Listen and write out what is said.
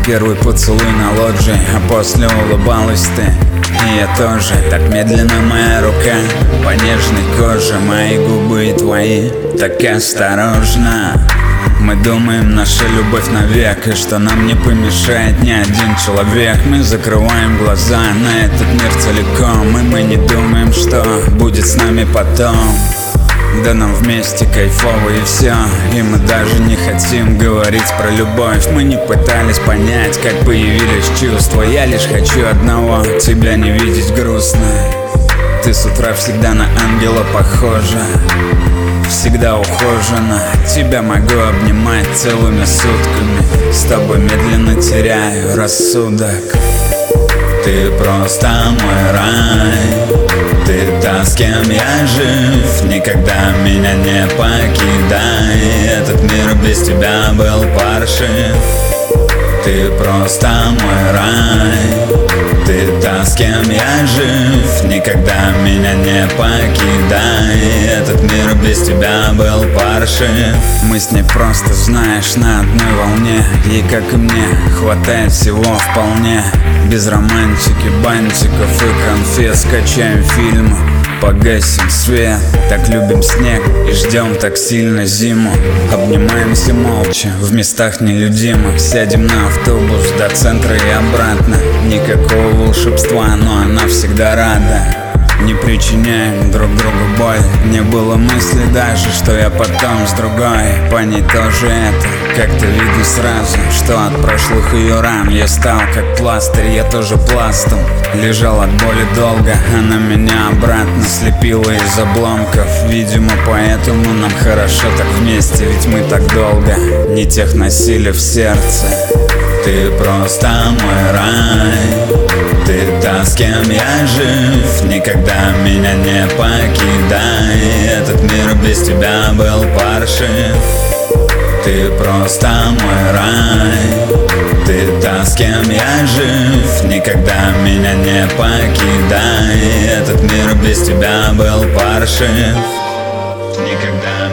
первый поцелуй на лоджии, а после улыбалась ты. И я тоже, так медленно моя рука по нежной коже, мои губы и твои, так осторожно. Мы думаем, наша любовь навек, и что нам не помешает ни один человек. Мы закрываем глаза на этот мир целиком, и мы не думаем, что будет с нами потом. Да нам вместе кайфово и все, и мы даже не хотим говорить про любовь. Мы не пытались понять, как появились чувства. Я лишь хочу одного, тебя не видеть грустно. Ты с утра всегда на ангела похожа, всегда ухожена. Тебя могу обнимать целыми сутками, с тобой медленно теряю рассудок. Ты просто мой рай, ты та, с кем я жив. Никогда меня не покидай, этот мир без тебя был паршив. Ты просто мой рай, ты та, с кем я жив. Никогда меня не покидай, этот мир без тебя был паршив. Мы с ней просто, знаешь, на одной волне. Ей, как и мне, хватает всего вполне. Без романтики, бантиков и конфет скачаем фильмы, погасим свет. Так любим снег и ждем так сильно зиму. Обнимаемся молча в местах нелюдимых. Сядем на автобус до центра и обратно. Никакого волшебства, но она всегда рада. Не причиняем друг другу боль. Не было мысли даже, что я потом с другой. По ней тоже это как-то видно сразу, что от прошлых ее ран я стал как пластырь. Я тоже пластом лежал от боли долго. Она меня обратно слепила из обломков. Видимо, поэтому нам хорошо так вместе, ведь мы так долго не тех носили в сердце. Ты просто мой рай, ты та, с кем я жив. Никогда меня не покидай, этот мир без тебя был паршив. Ты просто мой рай, ты та, с кем я жив. Никогда меня не покидай, этот мир без тебя был паршив. Никогда.